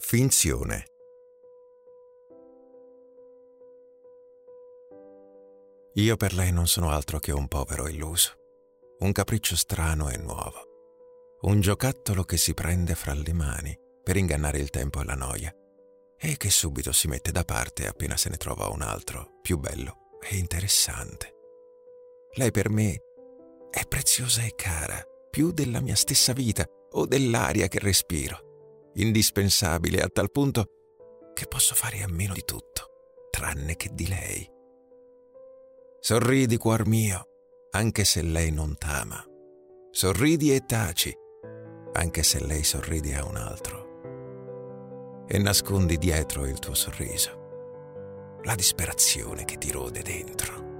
Finzione. Io per lei non sono altro che un povero illuso, un capriccio strano e nuovo, un giocattolo che si prende fra le mani per ingannare il tempo e la noia e che subito si mette da parte appena se ne trova un altro più bello e interessante. Lei per me è preziosa e cara, più della mia stessa vita o dell'aria che respiro, indispensabile a tal punto che posso fare a meno di tutto, tranne che di lei. Sorridi, cuor mio, anche se lei non t'ama. Sorridi e taci, anche se lei sorride a un altro. E nascondi dietro il tuo sorriso la disperazione che ti rode dentro.